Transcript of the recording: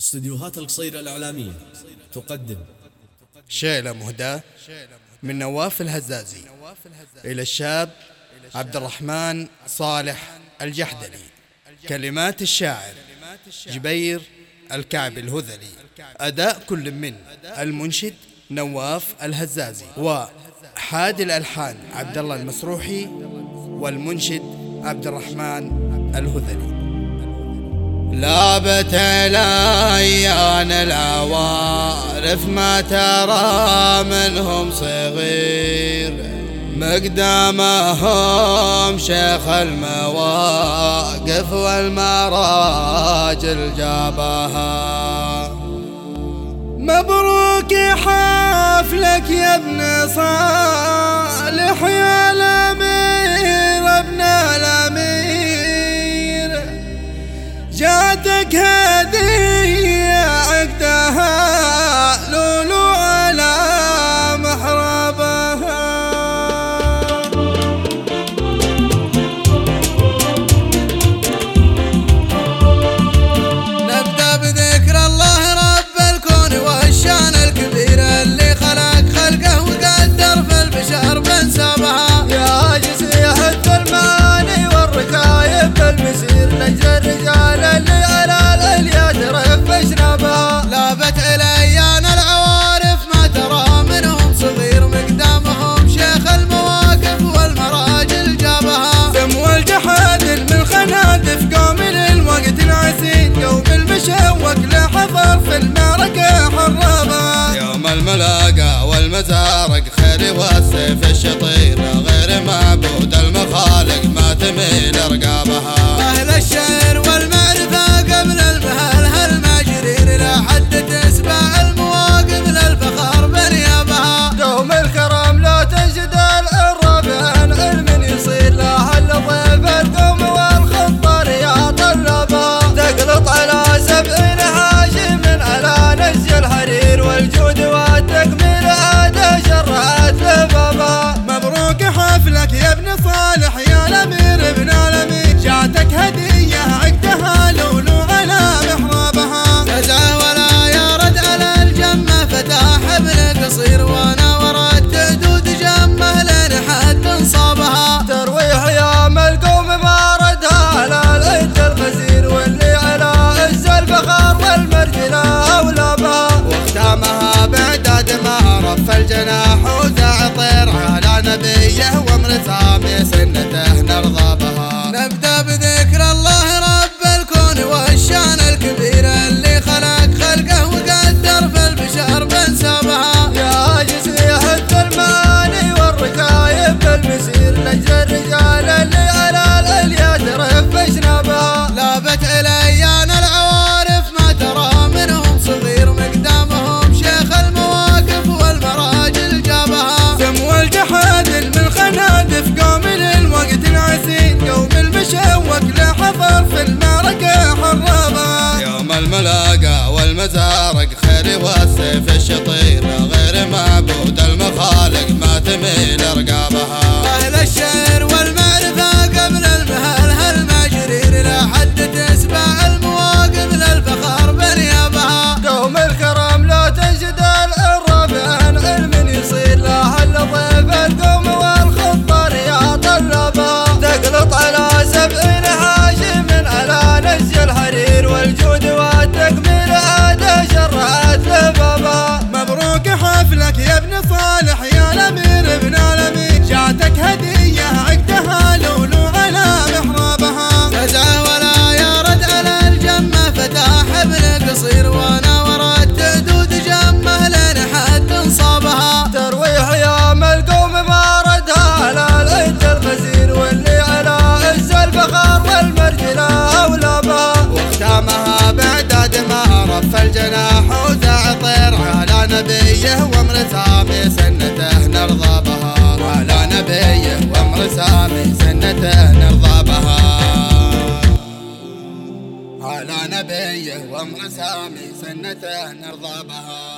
استديوهات القصير الإعلامية تقدم شيلة مهداة من نواف الهزازي إلى الشاب عبد الرحمن صالح الجحدلي. كلمات الشاعر جبير الكعب الهذلي. أداء كل من المنشد نواف الهزازي، وحاد الألحان عبد الله المسروحي، والمنشد عبد الرحمن الهذلي. لابت الأيان العوارف ما ترى منهم صغير، مقدامهم شيخ المواقف والمراجل جابها. مبروك حفلك يا ابن صالح يا الأمير ابن الأمير، جاتك هدية عقدها لولو على محرابها. نبدأ بذكر الله رب الكون والشان الكبير اللي خلق خلقه وقدر في البشر بنسبها. يا جسيح المعاني والركايب بالمسير نجر الرجال اللي على العليا ترف بشنبها. لابت الأيان العوارف ما ترى منهم صغير، مقدامهم شيخ المواقف والمراجل جابها. سمو الجحاد من خنادف قوم للوقت العسير، قوم المشوق لحضر في المعركة حربها. يوم الملاقى والمزارق خير والسيف الشطير، غير معبود المخالق ما تميل رقابها. أهل الشعر والمعرفة قبل المهل هالماجرير، لا حد تسبع المواقف للفخر بنيابها. دوم الكرم لا تنشد الربع علم يصير، لا هل ضيف القوم والخطر يا طلبها. تقلط على 70 حاشم على نسج الحرير، والجود والتكميل عاد شرعت لبابها. مبروك حفلك يا ابن صالح يا الأمير ابن الأمير، جاتك هدية عقدها لولو على محرابها. نزعه ولا يرد على الجمة فتح حبل قصير، وانا وردت حدود جمه لين حد انصابها. ترويح يا القوم ما ردها على العد الغزير، واللي على عز الفخر والمرجلة أولابها. واختامها بعداد ما رف الجناح وزع طير على نبيه وامر سامي سنته نرضى بها. نبدأ بذكر الله رب الكون والشان الكبير اللي خلق خلقه وقدر في البشر بنسبها. يا جسيح المعاني والركايب بالمسير نجر الرجال اللي على العليا ترف بشنبها. لابت الأيان العوارف ما ترى منهم صغير، مقدامهم شيخ المواقف والمراجل جابها. سمو الجحاد من خنادف قوم للوقت العسير، قوم المشوق لحضر في المعركة حربها. يوم الملاقى والمزارق خير والسيف الشطير، غير معبود المخالق ما تميل رقابها. أهل الشعر والمعرفة قبل المهل هالماجرير، لا حد تسبع المواقف للفخر بنيابها. دوم الكرم لا تنشد الربع علم يصير، لا هل ضيف القوم والخطر يا طلبها. تقلط على 70 حاشم على نسج الحرير، والجود والتكميل عاد شرعت لبابها. مبروك حفلك يا ابن صالح يا الأمير ابن الأمير، جاتك هدية عقدها لولو على محرابها. نزعه ولا يرد على الجمة فتح حبل قصير، وانا وردت حدود جمه لين حد انصابها. ترويح يا القوم ما ردها على العد الغزير، واللي على عز الفخر والمرجلة أولابها. واختامها بعداد ما رف الجناح وزع طير على نبيه وامر سامي سنته نرضى بها. على نبيه وامر سامي سنته نرضى بها. على نبيه وامر سامي سنته نرضى بها.